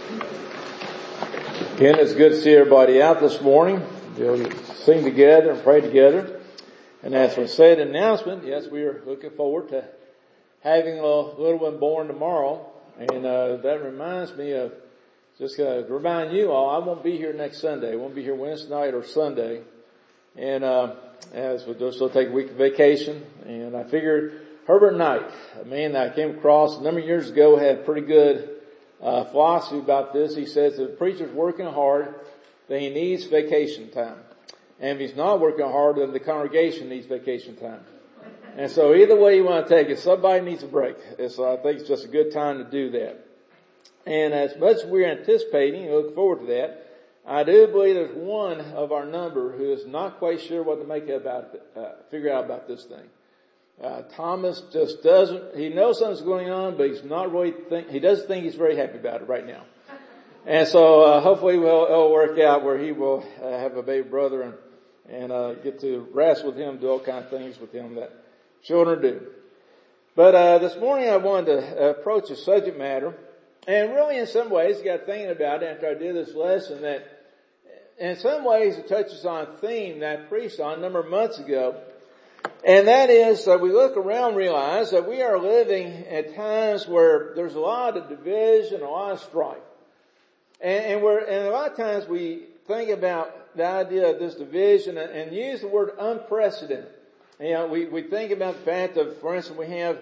Again, it's good to see everybody out this morning. We'll sing together and pray together. And as we said in the announcement, yes, we are looking forward to having a little one born tomorrow. And that reminds me of, just to remind you all, I won't be here next Sunday. I won't be here Wednesday night or Sunday. And as we'll just take a week of vacation. And I figured Herbert Knight, a man that I came across a number of years ago, had pretty good philosophy about this. He says if the preacher's working hard, then he needs vacation time. And if he's not working hard, then the congregation needs vacation time. And so either way you want to take it, somebody needs a break. And so I think it's just a good time to do that. And as much as we're anticipating, look forward to that, I do believe there's one of our number who is not quite sure what to make figure out about this thing. Thomas just doesn't, he knows something's going on, but he's not really he doesn't think he's very happy about it right now. And so, hopefully it'll work out where he will have a baby brother and get to wrestle with him, do all kinds of things with him that children do. But, this morning I wanted to approach a subject matter, and really in some ways I got thinking about it after I did this lesson that in some ways it touches on a theme that I preached on a number of months ago. And that is that we look around and realize that we are living at times where there's a lot of division, a lot of strife. And a lot of times we think about the idea of this division and use the word unprecedented. You know, we think about the fact of, for instance, we have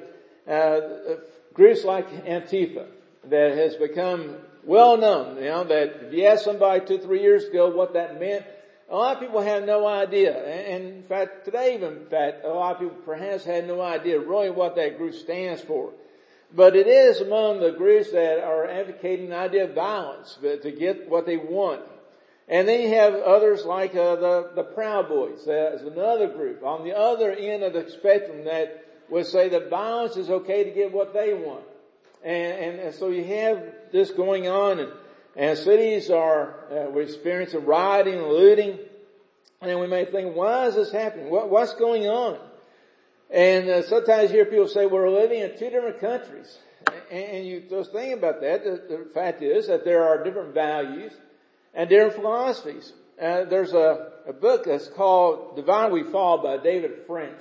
groups like Antifa that has become well known. You know, that if you ask somebody 2-3 years ago what that meant, a lot of people have no idea. And in fact, today even, a lot of people perhaps had no idea really what that group stands for. But it is among the groups that are advocating the idea of violence to get what they want. And then you have others like the Proud Boys. There's another group on the other end of the spectrum that would say that violence is okay to get what they want. And so you have this going on, and cities we're experiencing rioting and looting. And we may think, why is this happening? What's going on? And sometimes you hear people say, we're living in two different countries. And you just think about that. The fact is that there are different values and different philosophies. There's a book that's called Divide We Fall by David French.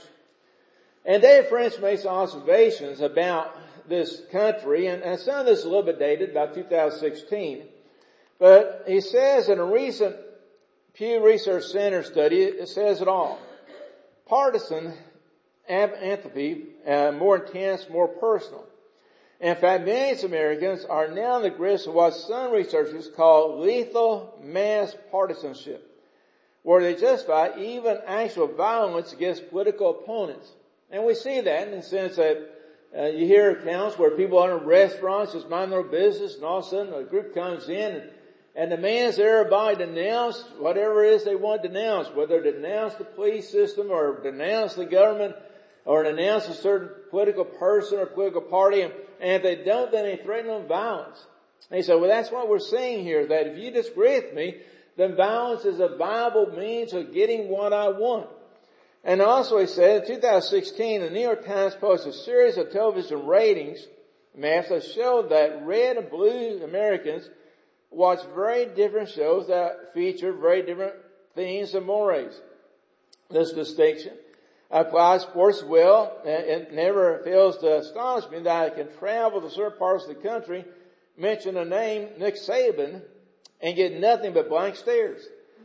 And David French makes observations about this country, and some of this is a little bit dated, about 2016. But he says in a recent Pew Research Center study, it says it all. Partisan antipathy, more intense, more personal. In fact, many Americans are now in the grips of what some researchers call lethal mass partisanship, where they justify even actual violence against political opponents. And we see that in the sense that you hear accounts where people are in restaurants just mind their business, and all of a sudden a group comes in and demands everybody denounce whatever it is they want to denounce, whether denounce the police system or denounce the government or denounce a certain political person or political party. And if they don't, then they threaten them with violence. And he said, well, that's what we're seeing here, that if you disagree with me, then violence is a viable means of getting what I want. And also he said, in 2016, the New York Times posted a series of television ratings maps that showed that red and blue Americans watch very different shows that feature very different themes and mores. This distinction applies sports well. It never fails to astonish me that I can travel to certain parts of the country, mention the name Nick Saban, and get nothing but blank stares.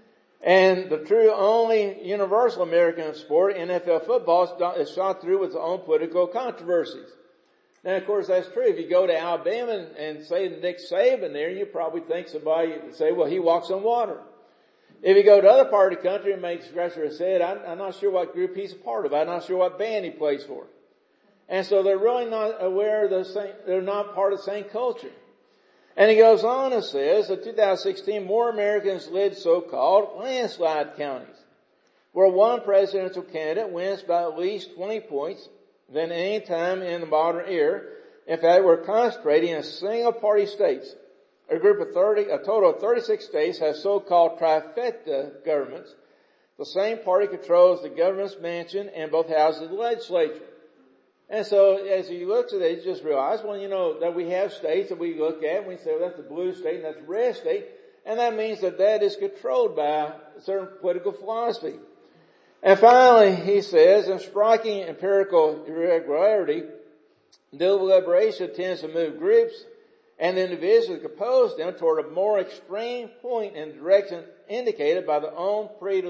And the true only universal American sport, NFL football, is shot through with its own political controversies. Now, of course, that's true. If you go to Alabama and say Nick Saban there, you probably think somebody would say, well, he walks on water. If you go to other part of the country and make scratch their head, I'm not sure what group he's a part of. I'm not sure what band he plays for. And so they're really not aware of the same, they're not part of the same culture. And he goes on and says, in 2016, more Americans lived so-called landslide counties, where one presidential candidate wins by at least 20 points than any time in the modern era. In fact, we're concentrating in single-party states. A total of 36 states have so-called trifecta governments. The same party controls the governor's mansion and both houses of the legislature. And so as you look at it, you just realize, well, that we have states that we look at and we say, well, that's the blue state and that's the red state. And that means that is controlled by a certain political philosophy. And finally, he says, in striking empirical irregularity, deliberation tends to move groups and individuals compose them toward a more extreme point in direction indicated by their own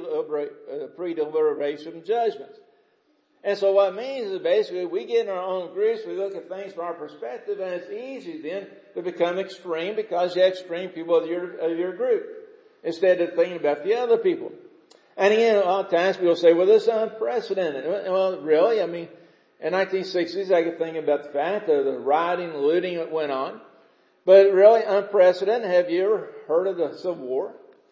pre-deliberation judgments. And so what it means is basically we get in our own groups, we look at things from our perspective, and it's easy then to become extreme because you have extreme people of your group instead of thinking about the other people. And again, a lot of times people say, well, this is unprecedented. Well, really? I mean, in 1960s, I could think about the fact of the rioting, the looting that went on. But really unprecedented. Have you ever heard of the Civil War?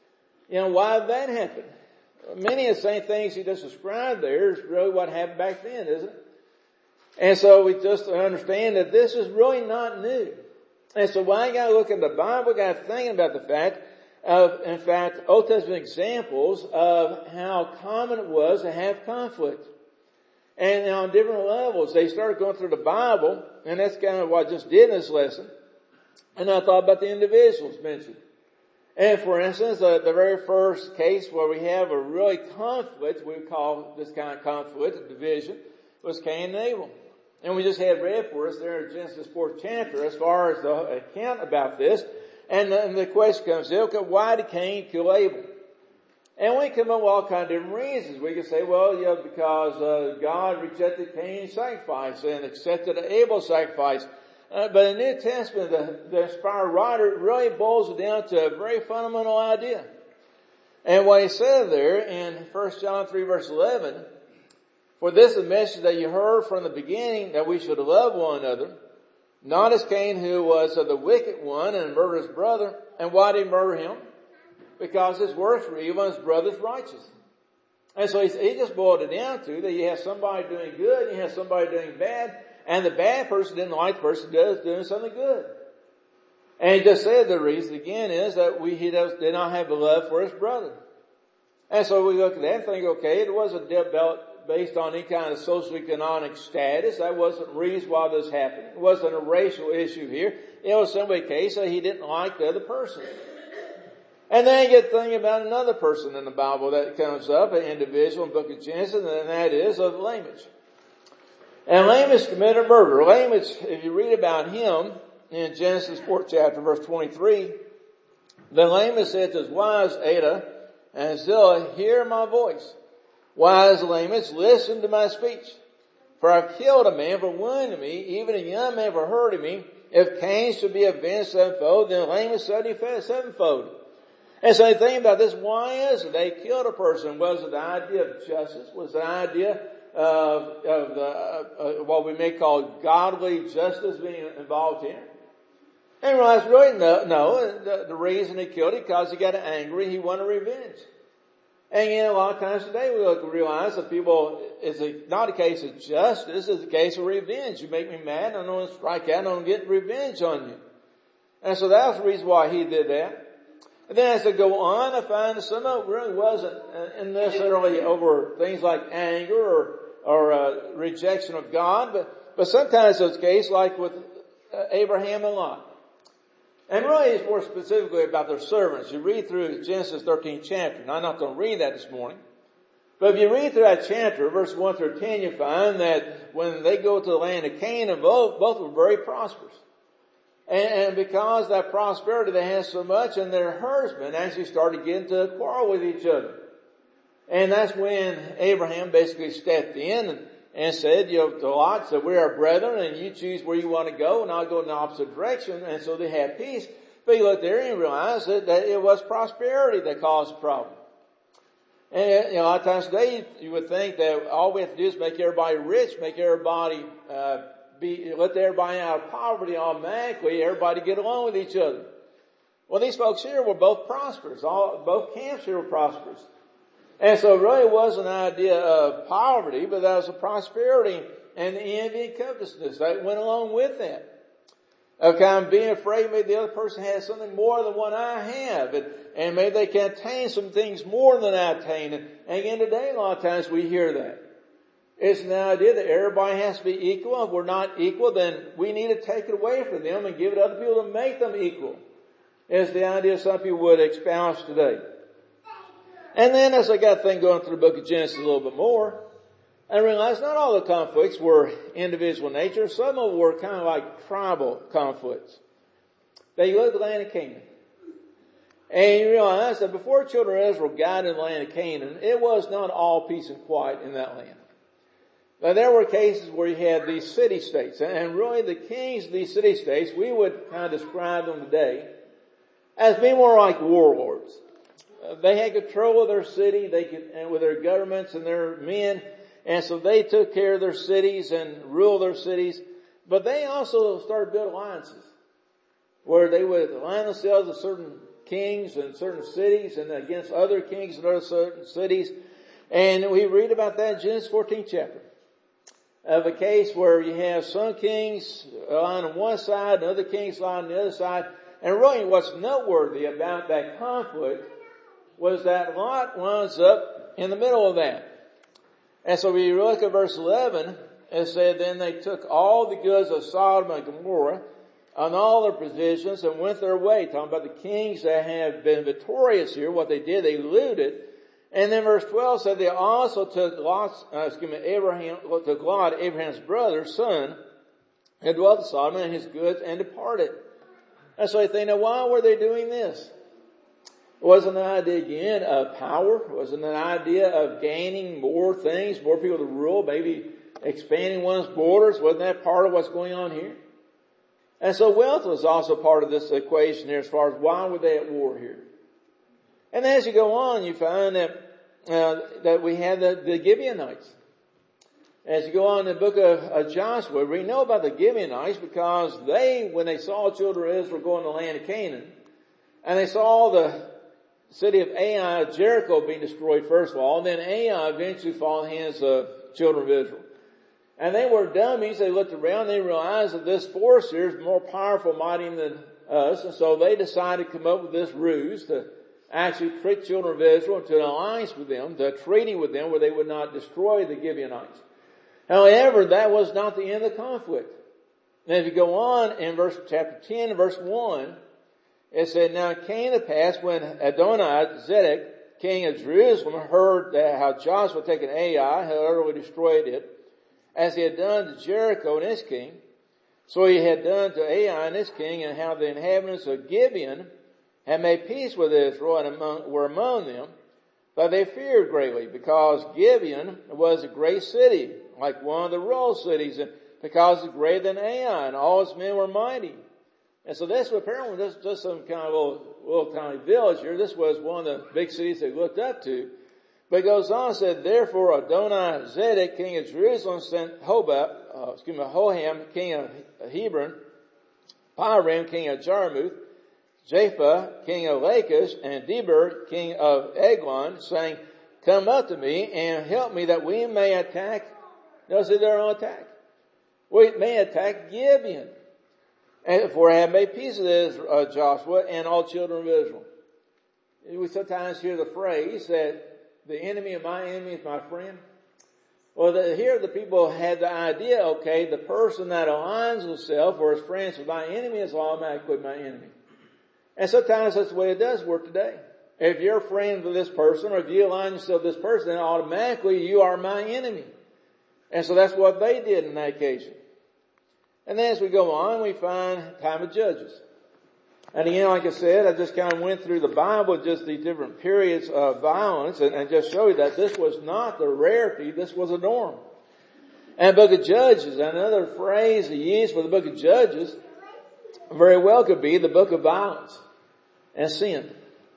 Why did that happen? Many of the same things he just described there is really what happened back then, isn't it? And so we just understand that this is really not new. And so why you gotta look at the Bible, you gotta think about the fact of, in fact, Old Testament examples of how common it was to have conflict. And on different levels, they started going through the Bible, and that's kind of what I just did in this lesson. And I thought about the individuals mentioned. And for instance, the very first case where we have a really conflict, we call this kind of conflict, a division, was Cain and Abel. And we just had read for us there in Genesis 4th chapter as far as the account about this. And the question comes in, okay, why did Cain kill Abel? And we come up with all kinds of different reasons. We can say, well, because God rejected Cain's sacrifice and accepted Abel's sacrifice. But in the New Testament, the inspired writer really boils it down to a very fundamental idea. And what he said there in 1 John 3 verse 11, for this is the message that you heard from the beginning, that we should love one another, not as Cain, who was of the wicked one and murdered his brother. And why did he murder him? Because his works were evil and his brother's righteous. And so he just boiled it down to that you have somebody doing good, you have somebody doing bad, and the bad person didn't like the person doing something good. And he just said the reason again is that he did not have the love for his brother. And so we look at that and think, okay, it wasn't based on any kind of socioeconomic status. That wasn't the reason why this happened. It wasn't a racial issue here. It was simply a case that he didn't like the other person. And then you get thinking about another person in the Bible that comes up, an individual in the book of Genesis, and that is of Lamech. And Lamech committed murder. Lamech, if you read about him in Genesis 4th chapter, verse 23, then Lamech said to his wives, Adah and Zillah, hear my voice. Wise Lamech, listen to my speech. For I've killed a man for wounding me, even a young man for hurting me. If Cain should be avenged sevenfold, then Lamech sevenfold. And so you think about this, why is it they killed a person? Was it the idea of justice? Was it the idea of what we may call godly justice being involved here? And realize really no, the reason he killed it because he got angry, he wanted revenge. And a lot of times today we realize that it's not a case of justice, it's a case of revenge. You make me mad, I'm going to strike out, I'm going to get revenge on you. And so that was the reason why he did that. And then as I go on, I find that some of it really wasn't necessarily over things like anger or rejection of God, but sometimes it's a case like with Abraham and Lot. And really it's more specifically about their servants. You read through Genesis 13th chapter. Now I'm not going to read that this morning. But if you read through that chapter, verse 1 through 10, you find that when they go to the land of Canaan, both were very prosperous. And because of that prosperity they had so much, and their herdsmen actually started getting to a quarrel with each other. And that's when Abraham basically stepped in and said, to Lot, said, we are brethren, and you choose where you want to go, and I'll go in the opposite direction. And so they had peace. But you look there and you realize that it was prosperity that caused the problem. And a lot of times today you would think that all we have to do is make everybody rich, make everybody let everybody out of poverty automatically, everybody get along with each other. Well, these folks here were both prosperous. Both camps here were prosperous. And so it really wasn't an idea of poverty, but that was a prosperity and envy and covetousness that went along with that. Of kind of being afraid maybe the other person has something more than what I have, and maybe they can attain some things more than I attain. And again today, a lot of times we hear that. It's the idea that everybody has to be equal. If we're not equal, then we need to take it away from them and give it to other people to make them equal. Is the idea some people would espouse today. And then as I got things going through the book of Genesis a little bit more, I realized not all the conflicts were individual nature. Some of them were kind of like tribal conflicts. They lived in the land of Canaan. And you realize that before the children of Israel got in the land of Canaan, it was not all peace and quiet in that land. Now there were cases where you had these city-states. And really the kings of these city-states, we would kind of describe them today as being more like warlords. They had control of their city, and with their governments and their men, and so they took care of their cities and ruled their cities. But they also started building alliances, where they would align themselves with certain kings and certain cities, and against other kings and other certain cities. And we read about that in Genesis 14th chapter, of a case where you have some kings align on one side and other kings align on the other side. And really what's noteworthy about that conflict was that Lot winds up in the middle of that. And so we look at verse 11, it said, then they took all the goods of Sodom and Gomorrah and all their provisions and went their way. Talking about the kings that have been victorious here, what they did, they looted. And then verse 12 said they also took Lot, Abraham's brother, son, and dwelt in Sodom and his goods and departed. And so you think, now why were they doing this? Wasn't an idea again of power? Wasn't an idea of gaining more things, more people to rule, maybe expanding one's borders? Wasn't that part of what's going on here? And so wealth was also part of this equation here as far as why were they at war here? And as you go on, you find that we have the Gibeonites. As you go on in the book of Joshua, we know about the Gibeonites because when they saw the children of Israel go in the land of Canaan, and they saw the city of Ai, Jericho, being destroyed first of all, and then Ai eventually fall in the hands of children of Israel. And they were dummies. They looked around, they realized that this force here is more powerful, mighty than us, and so they decided to come up with this ruse to actually trick children of Israel into an alliance with them, to a treaty with them where they would not destroy the Gibeonites. However, that was not the end of the conflict. Now if you go on in chapter 10, verse 1, it said, now it came to pass when Adonizedek, king of Jerusalem, heard how Joshua had taken Ai, had utterly destroyed it, as he had done to Jericho and its king, so he had done to Ai and its king, and how the inhabitants of Gibeon had made peace with Israel and were among them. But they feared greatly, because Gibeon was a great city, like one of the royal cities, and because it's greater than Ai, and all its men were mighty. And so this was apparently just some kind of little tiny village here. This was one of the big cities they looked up to. But it goes on and said, therefore Adonizedek, king of Jerusalem, sent Hoham, king of Hebron, Piram, king of Jarmuth, Japheth, king of Lachish, and Deber, king of Eglon, saying, come up to me and help me that we may attack. Notice that they're on attack. We may attack Gibeon. And for I have made peace with Joshua and all children of Israel. We sometimes hear the phrase that the enemy of my enemy is my friend. Well, here the people had the idea, okay, the person that aligns himself or is friends with my enemy is automatically my enemy. And sometimes that's the way it does work today. If you're a friend with this person, or if you align yourself with this person, then automatically you are my enemy. And so that's what they did in that occasion. And then as we go on, we find time of Judges. And again, like I said, I just kind of went through the Bible, just these different periods of violence, and just show you that this was not the rarity, this was a norm. And the book of Judges, another phrase he used for the book of Judges, very well could be the book of violence and sin.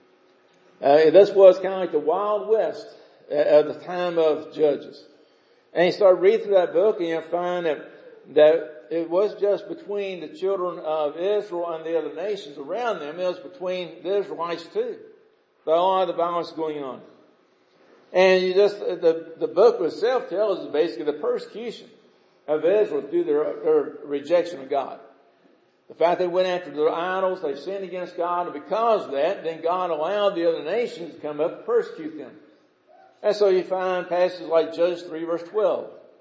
This was kind of like the Wild West at the time of Judges. And you start reading through that book and you find that it was just between the children of Israel and the other nations around them. It was between the Israelites too. So a lot of the violence going on. And the book itself tells us basically the persecution of Israel through their rejection of God. The fact they went after their idols, they sinned against God, and because of that, then God allowed the other nations to come up and persecute them. And so you find passages like Judges 3 verse 12.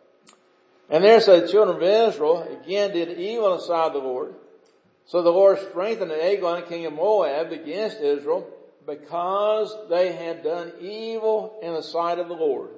And there said the children of Israel again did evil in the sight of the Lord. So the Lord strengthened Eglon, king of Moab, against Israel, because they had done evil in the sight of the Lord.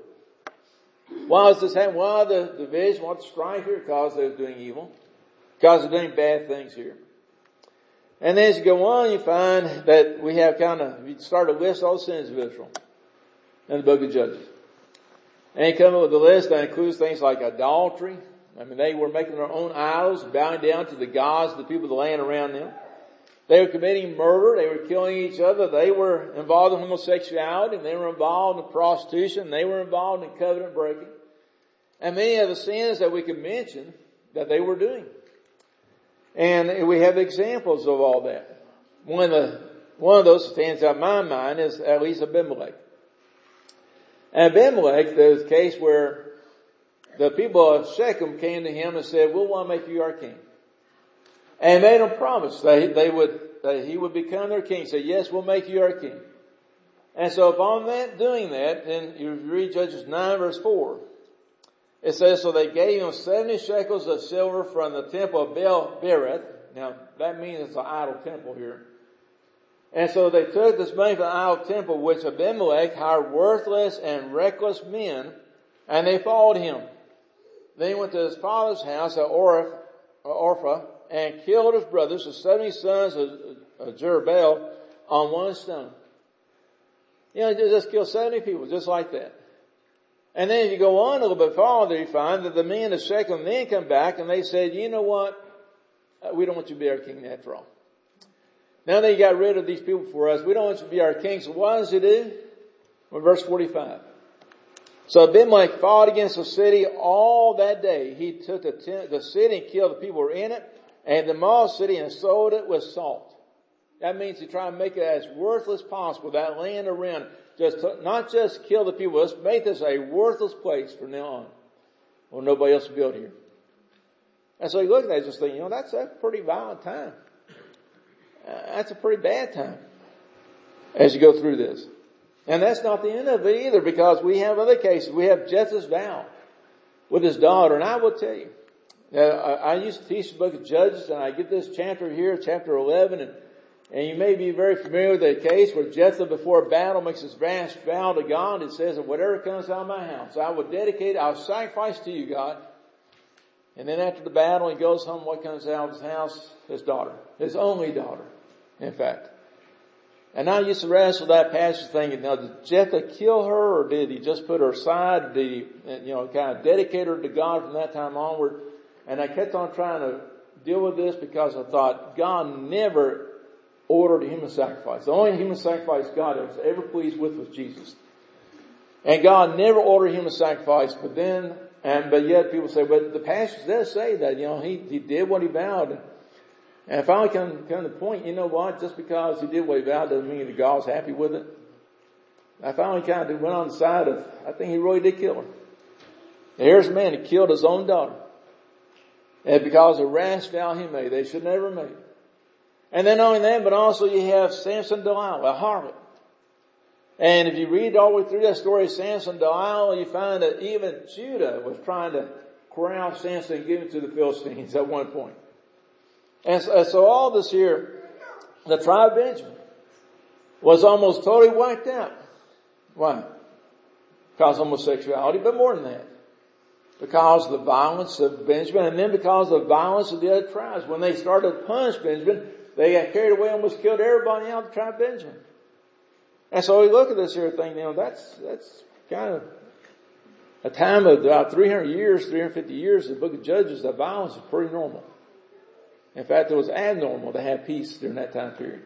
Why is this happening? Why the division? Why the strife here? Because they're doing evil. Because they're doing bad things here. And then as you go on, you find that we have you start to list all the sins of Israel in the book of Judges. And you come up with a list that includes things like adultery. I mean, they were making their own idols, bowing down to the gods of the people of the land around them. They were committing murder. They were killing each other. They were involved in homosexuality. They were involved in prostitution. They were involved in covenant breaking. And many of the sins that we can mention that they were doing. And we have examples of all that. One of those that stands out in my mind is at least Abimelech. And Abimelech, there's a case where the people of Shechem came to him and said, "We want to make you our king." And made him promise that he would become their king. Said, "Yes, we'll make you our king." And so upon doing that, then you read Judges 9 verse 4. It says, so they gave him 70 shekels of silver from the temple of Baal-berith. Now, that means it's an idol temple here. And so they took this money from the idol temple, which Abimelech hired worthless and reckless men, and they followed him. Then he went to his father's house at Orpha and killed his brothers, the 70 sons of Jerubbaal, on one stone. You know, just killed 70 people, just like that. And then if you go on a little bit farther, you find that the men of Shechem then come back and they said, "You know what? We don't want you to be our king after all. Now that you got rid of these people for us, we don't want you to be our king." So what does he do? Well, verse 45. So Abimelech fought against the city all that day. He took the city and killed the people who were in it, and demolished the city and sold it with salt. That means he tried to make it as worthless as possible, that land around. Not just kill the people, let's make this a worthless place from now on. Well, nobody else will build here. And so you look at that and just think, you know, that's a pretty violent time. That's a pretty bad time as you go through this. And that's not the end of it either, because we have other cases. We have Jephthah's vow with his daughter. And I will tell you, I used to teach the book of Judges, and I get this chapter here, chapter 11, and you may be very familiar with the case where Jephthah before a battle makes this vast vow to God. It says that whatever comes out of my house, I will dedicate, I'll sacrifice to you, God. And then after the battle, he goes home. What comes out of his house? His daughter. His only daughter, in fact. And I used to wrestle with that passage thinking, now, did Jephthah kill her, or did he just put her aside? Did he, kind of dedicate her to God from that time onward? And I kept on trying to deal with this because I thought God never ordered a human sacrifice. The only human sacrifice God was ever pleased with was Jesus. And God never ordered a human sacrifice, but yet people say, but the passage does say that, he did what he vowed. And I finally come to the point, you know what, just because he did what he vowed doesn't mean that God's happy with it. I finally kind of went on the side of, I think he really did kill her. And here's a man who killed his own daughter. And because of a rash vow he made, they should never make. And then not only that, but also you have Samson and Delilah, a harlot. And if you read all the way through that story of Samson and Delilah, you find that even Judah was trying to corral Samson and give him to the Philistines at one point. And so all this here, the tribe of Benjamin was almost totally wiped out. Why? Because of homosexuality, but more than that. Because of the violence of Benjamin, and then because of the violence of the other tribes. When they started to punish Benjamin, they got carried away and almost killed everybody out of the tribe of Benjamin. And so we look at this here thing, that's kind of a time of about 350 years in the book of Judges, the violence is pretty normal. In fact, it was abnormal to have peace during that time period.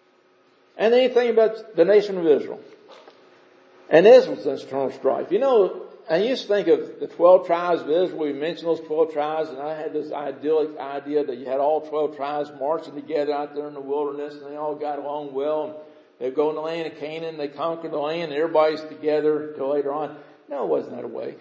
And then you think about the nation of Israel. And Israel's internal strife. I used to think of the 12 tribes of Israel. We mentioned those 12 tribes, and I had this idyllic idea that you had all 12 tribes marching together out there in the wilderness, and they all got along well, and they'd go in the land of Canaan, they conquered the land, and everybody's together till later on. No, it wasn't that way.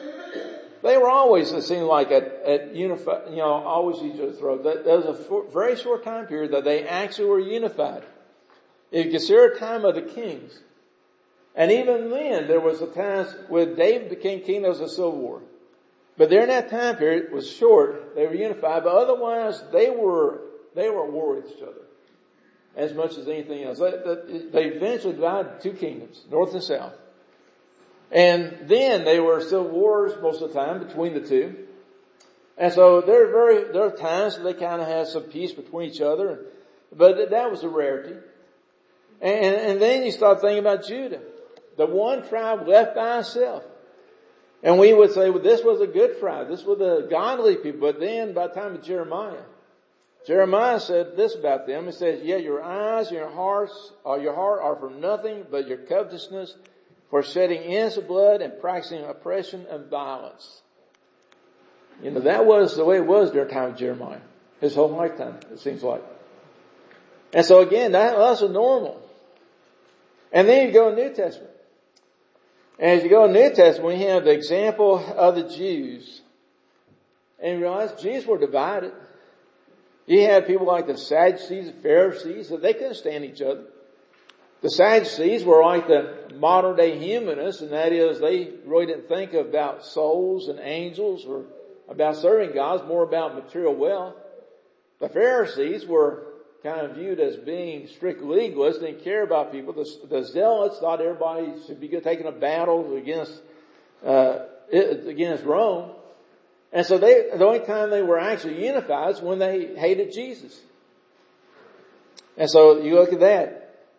They were always, it seemed like, at unified, always each other's throat. There was a very short time period that they actually were unified. If you consider a time of the kings, and even then, there was a time when David became king, there was a civil war. But during that time period, it was short, they were unified, but otherwise they were at war with each other as much as anything else. They eventually divided two kingdoms, north and south. And then they were still wars most of the time between the two. And so there are times that they kind of had some peace between each other, but that was a rarity. And then you start thinking about Judah, the one tribe left by itself. And we would say, well, this was a good tribe. This was a godly people. But then by the time of Jeremiah said this about them. He says, yeah, your eyes and your heart are for nothing but your covetousness, for shedding innocent blood and practicing oppression and violence. You know, that was the way it was during the time of Jeremiah. His whole lifetime, it seems like. And so again, that's normal. And then you go to the New Testament. And as you go to the New Testament, we have the example of the Jews. And you realize Jews were divided. You had people like the Sadducees and Pharisees, that they couldn't stand each other. The Sadducees were like the modern day humanists, and that is they really didn't think about souls and angels or about serving God, more about material wealth. The Pharisees were kind of viewed as being strict legalists, didn't care about people. The Zealots thought everybody should be taking a battle against Rome. And so the only time they were actually unified is when they hated Jesus. And so you look at that.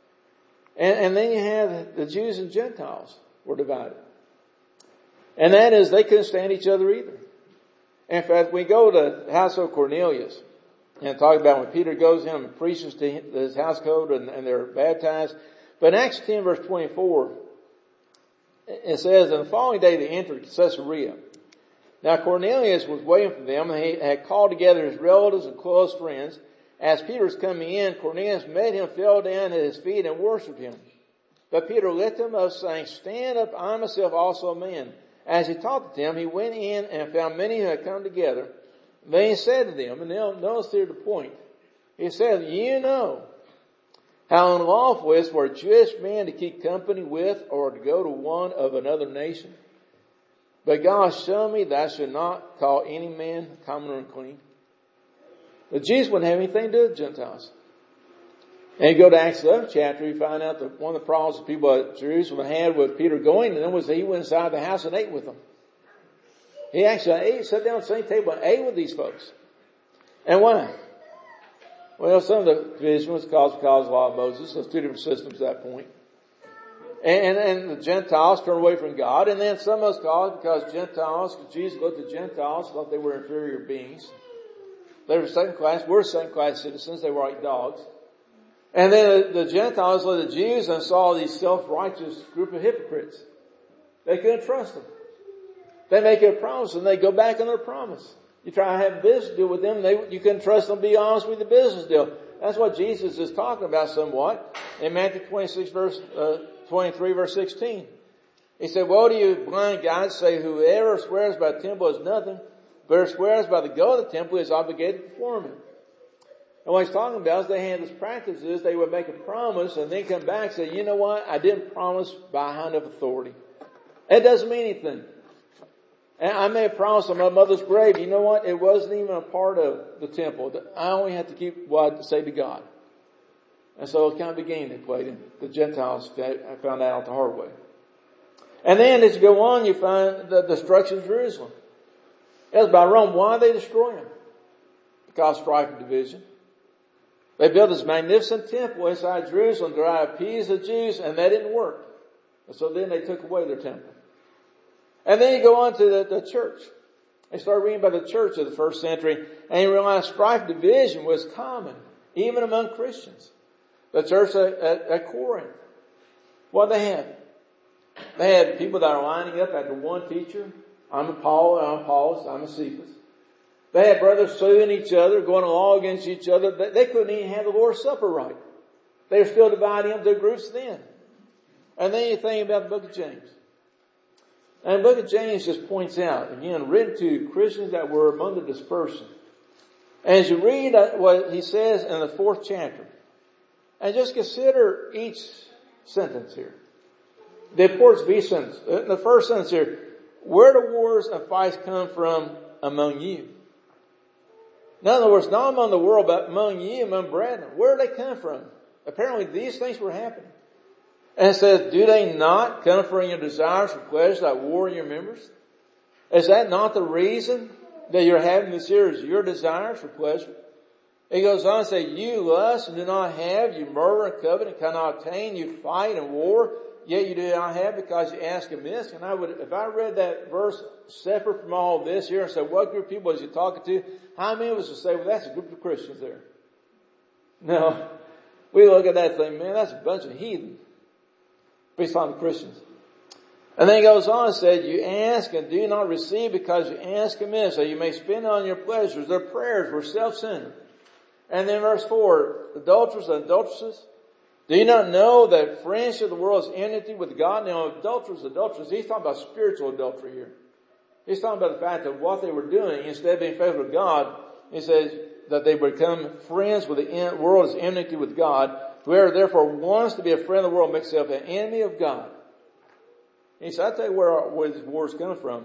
And then you have the Jews and Gentiles were divided. And that is, they couldn't stand each other either. In fact, we go to the house of Cornelius and talk about when Peter goes in and preaches to his household and they're baptized. But in Acts 10 verse 24, it says, "On the following day they entered Caesarea. Now Cornelius was waiting for them, and he had called together his relatives and close friends. As Peter was coming in, Cornelius met him, fell down at his feet, and worshipped him. But Peter lifted him up, saying, 'Stand up, I myself also a man.' As he talked to them, he went in and found many who had come together. Then he said to them," and now notice here the point. He said, "You know how unlawful it is for a Jewish man to keep company with or to go to one of another nation. But God showed me that I should not call any man common or unclean." The Jews wouldn't have anything to do with Gentiles. And you go to Acts 11 chapter, you find out that one of the problems the people at Jerusalem had with Peter going to them was that he went inside the house and ate with them. He actually sat down at the same table and ate with these folks. And why? Well, some of the division was because of the law of Moses. There's two different systems at that point. And the Gentiles turned away from God. And then some of us caused because Jesus looked at Gentiles, thought they were inferior beings. They were second class. We're second class citizens. They were like dogs. And then the Gentiles looked at the Jews and saw these self-righteous group of hypocrites. They couldn't trust them. They make a promise and they go back on their promise. You try to have a business deal with them, you couldn't trust them to be honest with the business deal. That's what Jesus is talking about somewhat in Matthew 23 verse 16. He said, "Woe to you blind guides, say whoever swears by the temple is nothing, but whoever swears by the God of the temple is obligated to perform it." And what he's talking about is they had this practice is they would make a promise and then come back and say, "You know what? I didn't promise by hand of authority." It doesn't mean anything. And I made a promise on my mother's grave. You know what? It wasn't even a part of the temple. I only had to keep what I say to God. And so it kind of began to play. And the Gentiles found out the hard way. And then as you go on, you find the destruction of Jerusalem. It was by Rome. Why did they destroy them? Because of strife and division. They built this magnificent temple inside Jerusalem to try to appease the Jews, and that didn't work. And so then they took away their temple. And then you go on to the church. They started reading about the church of the first century, and you realize strife and division was common, even among Christians. The church at Corinth, what they had? They had people that are lining up after one teacher. I'm a Paul, I'm Apollos, I'm a Cephas. They had brothers suing each other, going along against each other. They couldn't even have the Lord's Supper right. They were still dividing up their groups then. And then you think about the book of James. And the book of James just points out, again, written to Christians that were among the dispersion. And as you read what he says in the 4th chapter, and just consider each sentence here. The importance of each sentence. In the first sentence here, where do wars and fights come from among you? In other words, not among the world, but among you, among brethren. Where do they come from? Apparently these things were happening. And it says, do they not come from your desires for pleasure that war in your members? Is that not the reason that you're having this here, is your desires for pleasure? It goes on to say, you lust and do not have, you murder and covet and cannot obtain, you fight and war, yet you do not have because you ask amiss. And if I read that verse separate from all this here and said, what group of people is he talking to? How many of us would say, well, that's a group of Christians there? No. We look at that thing, man, that's a bunch of heathen. Based on the Christians. And then he goes on and said, you ask and do not receive because you ask amiss, so you may spend on your pleasures. Their prayers were self-centered. And then verse 4, adulterers and adulteresses, do you not know that friendship of the world is enmity with God? Now, adulterers, he's talking about spiritual adultery here. He's talking about the fact that what they were doing, instead of being faithful to God, he says that they become friends with the world is enmity with God. Whoever therefore wants to be a friend of the world makes himself an enemy of God. He said, I'll tell you where these wars come from.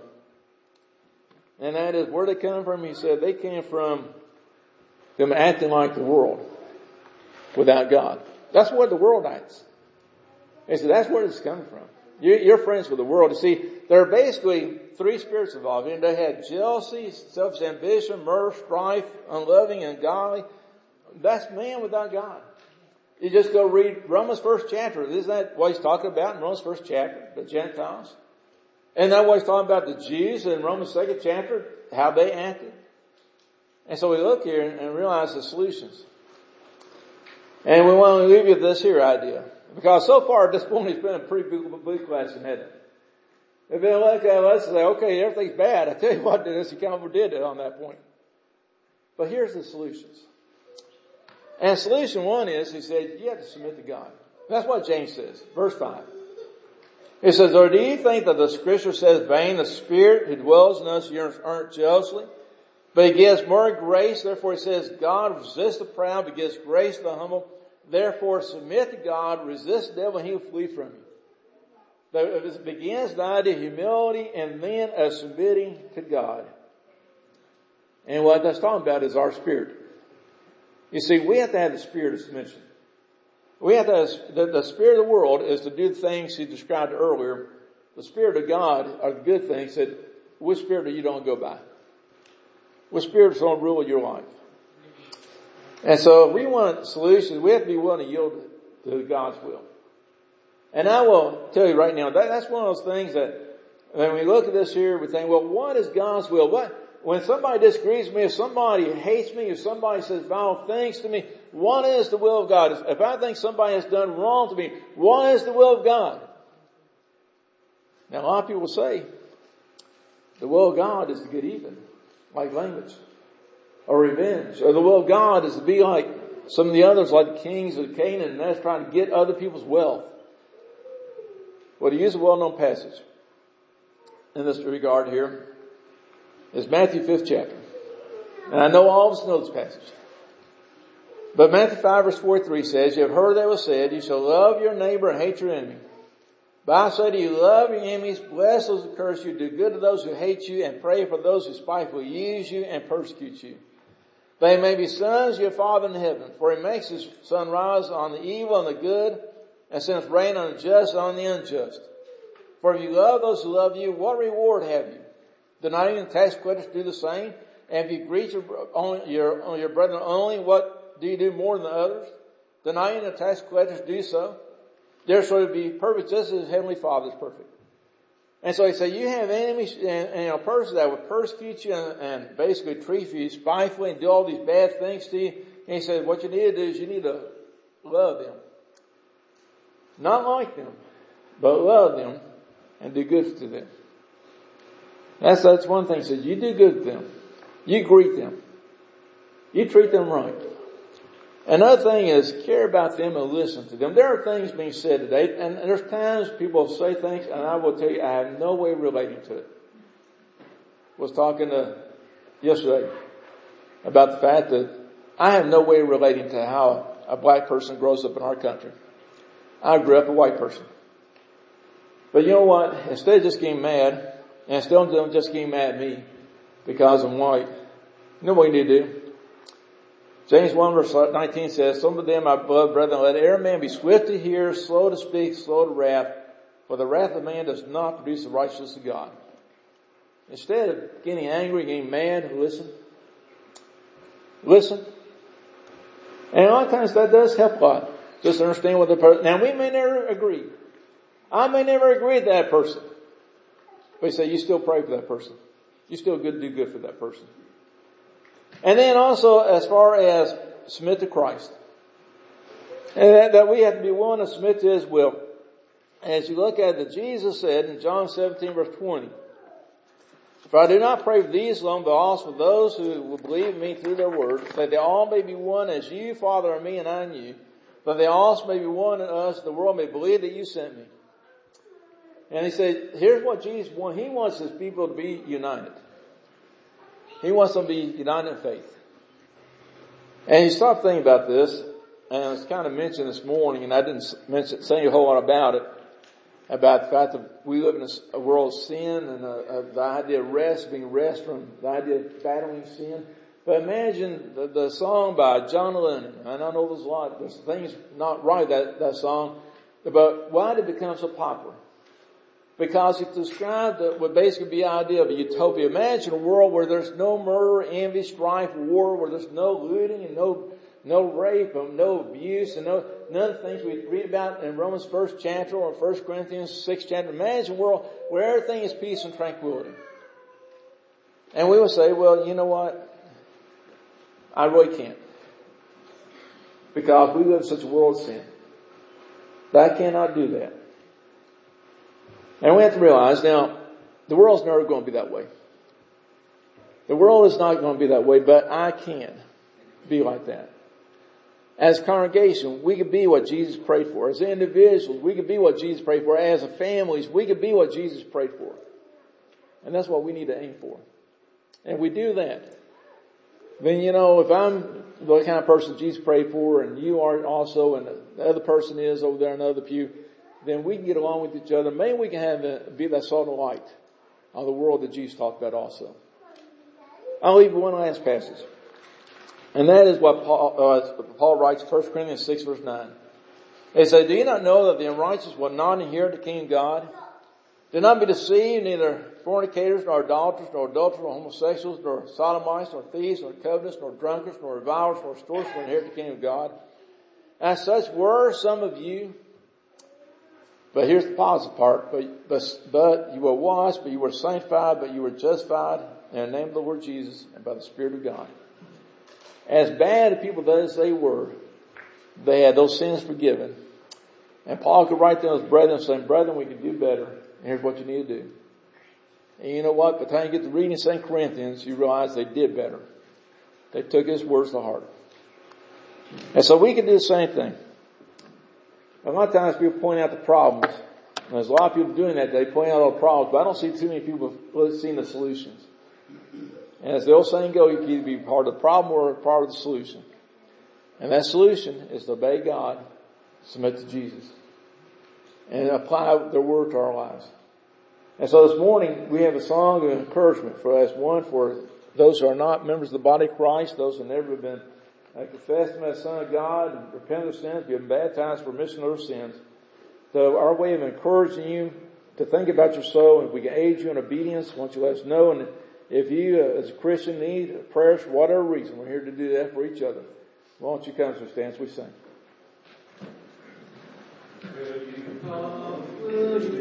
And that is, where they come from, he said, they came from them acting like the world without God. That's where the world acts. He said, that's where it's coming from. You're friends with the world. You see, there are basically three spirits involved. And they had jealousy, selfish ambition, murder, strife, unloving, ungodly. That's man without God. You just go read Romans 1st chapter. Isn't that what he's talking about in Romans 1st chapter? The Gentiles. And that's what he's talking about the Jews in Romans 2nd chapter, how they acted. And so we look here and realize the solutions. And we want to leave you with this here idea. Because so far at this point it's been a pretty big lesson, hasn't it? It's been like let's say, okay, everything's bad. I tell you what, Dennis, you kind of overdid it on that point. But here's the solutions. And solution one is, he said, you have to submit to God. That's what James says. Verse 5. He says, or do you think that the scripture says, vain the Spirit who dwells in us yearns jealously? But he gives more grace. Therefore he says, God resists the proud, but gives grace to the humble. Therefore submit to God, resist the devil, and he will flee from you. It begins the idea of humility and then of submitting to God. And what that's talking about is our spirit. You see, we have to have the spirit of submission. We have to have, the spirit of the world is to do the things he described earlier. The spirit of God are the good things. He said, which spirit do you don't go by? Which spirit is going to rule your life? And so if we want solutions, we have to be willing to yield to God's will. And I will tell you right now, that's one of those things that when we look at this here, we think, well, what is God's will? When somebody disagrees with me, if somebody hates me, if somebody says vile things to me, what is the will of God? If I think somebody has done wrong to me, what is the will of God? Now a lot of people say, the will of God is to get even, like language, or revenge. Or the will of God is to be like some of the others, like the kings of Canaan, and that's trying to get other people's wealth. Well, to use a well-known passage in this regard here, is Matthew 5th chapter. And I know all of us know this passage. But Matthew 5 verse 43 says, you have heard that it was said, you shall love your neighbor and hate your enemy. But I say to you, love your enemies, bless those who curse you, do good to those who hate you, and pray for those who spitefully use you and persecute you. They may be sons of your Father in heaven, for he makes his sun rise on the evil and the good, and sends rain on the just and on the unjust. For if you love those who love you, what reward have you? Do not even tax collectors do the same? And if you greet your brethren only, what do you do more than the others? Do not even tax collectors do so? Therefore be perfect just as Heavenly Father is perfect. And so he said, you have enemies and a person that would persecute you and basically treat you spitefully and do all these bad things to you. And he said, what you need to do is you need to love them. Not like them, but love them and do good to them. That's one thing. He says, you do good to them. You greet them. You treat them right. Another thing is care about them and listen to them. There are things being said today, and there's times people say things, and I will tell you, I have no way of relating to it. I was talking yesterday about the fact that I have no way of relating to how a black person grows up in our country. I grew up a white person. But you know what? Instead of just getting mad, And still don't just get mad at me because I'm white. You know what you need to do? James 1 verse 19 says, some of them, my beloved brethren, let every man be swift to hear, slow to speak, slow to wrath, for the wrath of man does not produce the righteousness of God. Instead of getting angry, getting mad, listen. Listen. And a lot of times that does help a lot. Just understand what the person, now we may never agree. I may never agree with that person. But you say, you still pray for that person. You still do good for that person. And then also, as far as submit to Christ. And that we have to be willing to submit to His will. As you look at it, Jesus said in John 17 verse 20, for I do not pray for these alone, but also for those who will believe in me through their word, that they all may be one as you, Father, are me and I in you, that they also may be one in us, the world may believe that you sent me. And He said, here's what Jesus wants. He wants His people to be united. He wants them to be united in faith. And you start thinking about this, and it was kind of mentioned this morning, and I didn't say a whole lot about it, about the fact that we live in a world of sin and the idea of being rest from the idea of battling sin. But imagine the song by John Lennon, and I know there's things not right that song, but why did it become so popular? Because it described what basically be the idea of a utopia. Imagine a world where there's no murder, envy, strife, war, where there's no looting and no rape and no abuse and none of the things we read about in Romans 1st chapter or 1 Corinthians 6th chapter. Imagine a world where everything is peace and tranquility. And we would say, well, you know what? I really can't. Because we live in such a world of sin. But I cannot do that. And we have to realize now, the world's never going to be that way. The world is not going to be that way, but I can be like that. As a congregation, we could be what Jesus prayed for. As individuals, we could be what Jesus prayed for. As families, we could be what Jesus prayed for. And that's what we need to aim for. And we do that. Then, if I'm the kind of person Jesus prayed for, and you are also, and the other person is over there in the other pew, then we can get along with each other. Maybe we can be that salt and light on the world that Jesus talked about also. I'll leave one last passage. And that is what Paul writes, 1 Corinthians 6 verse 9. He said, do you not know that the unrighteous will not inherit the kingdom of God? Do not be deceived, neither fornicators, nor idolaters, nor adulterers, nor homosexuals, nor sodomites, nor thieves, nor covetous, nor drunkards, nor revilers, nor extortioners will inherit the kingdom of God. As such were some of you. But here's the positive part. But you were washed, but you were sanctified, but you were justified in the name of the Lord Jesus and by the Spirit of God. As bad as people as they were, they had those sins forgiven. And Paul could write to his brethren saying, brethren, we can do better. And here's what you need to do. And you know what? By the time you get to reading 2 Corinthians, you realize they did better. They took his words to heart. And so we can do the same thing. A lot of times people point out the problems. And there's a lot of people doing that. They point out all the problems. But I don't see too many people seeing the solutions. And as the old saying goes, you can either be part of the problem or part of the solution. And that solution is to obey God, submit to Jesus, and apply the word to our lives. And so this morning we have a song of encouragement for us. One, for those who are not members of the body of Christ, those who have never been confessed Him as the Son of God, and repent of sins, be baptized for remission of their sins. So our way of encouraging you to think about your soul, and if we can aid you in obedience, why don't you let us know. And if you, as a Christian, need prayers for whatever reason, we're here to do that for each other. Why don't you come to stand as we sing? Will you come? Will you